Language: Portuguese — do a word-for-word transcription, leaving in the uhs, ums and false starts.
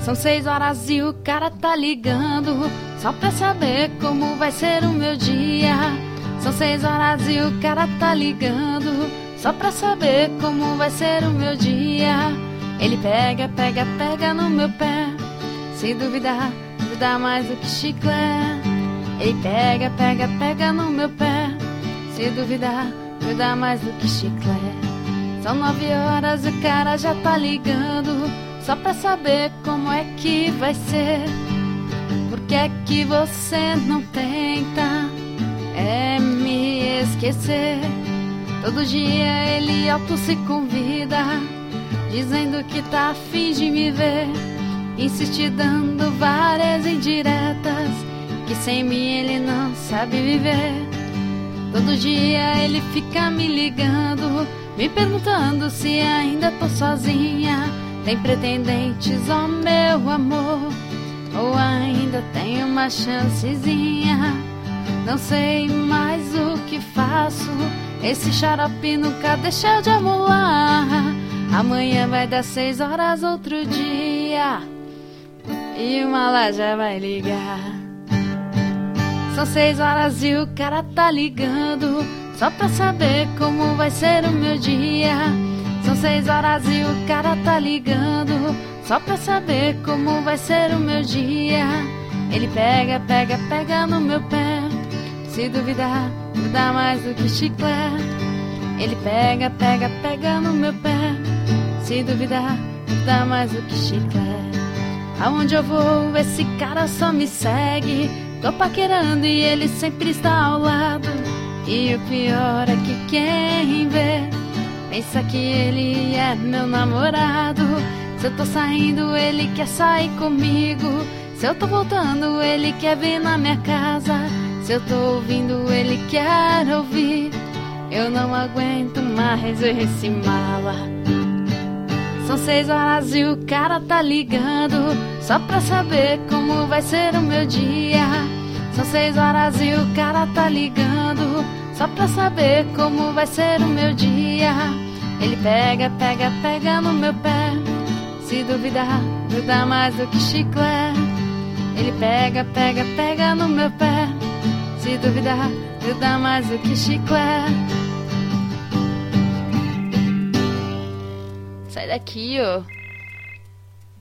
São seis horas e o cara tá ligando só pra saber como vai ser o meu dia. São seis horas e o cara tá ligando só pra saber como vai ser o meu dia. Ele pega, pega, pega no meu pé, se duvidar, dá mais do que chiclete. Ele pega, pega, pega no meu pé, se duvidar, dá mais do que chiclete. São nove horas e o cara já tá ligando só pra saber como é que vai ser. Por que é que você não tenta é me esquecer? Todo dia ele auto se convida, dizendo que tá a fim de me ver. Insiste dando várias indiretas, que sem mim ele não sabe viver. Todo dia ele fica me ligando, me perguntando se ainda tô sozinha. Tem pretendentes, ó meu amor, ou ainda tem uma chancezinha? Não sei mais o que faço, esse xarope nunca deixa de amolar. Amanhã vai dar seis horas outro dia e uma lá já vai ligar. São seis horas e o cara tá ligando só pra saber como vai ser o meu dia. São seis horas e o cara tá ligando só pra saber como vai ser o meu dia. Ele pega, pega, pega no meu pé, se duvidar, me dá mais do que chiclete. Ele pega, pega, pega no meu pé, se duvidar, me dá mais do que chiclete. Aonde eu vou, esse cara só me segue. Tô paquerando e ele sempre está ao lado. E o pior é que quem vê pensa que ele é meu namorado. Se eu tô saindo, ele quer sair comigo. Se eu tô voltando, ele quer vir na minha casa. Se eu tô ouvindo, ele quer ouvir. Eu não aguento mais esse mala. São seis horas e o cara tá ligando só pra saber como vai ser o meu dia. São seis horas e o cara tá ligando só pra saber como vai ser o meu dia. Ele pega, pega, pega no meu pé, se duvidar, me dá mais do que chiclete. Ele pega, pega, pega no meu pé, se duvidar, me dá mais do que chiclete. Sai daqui, ó.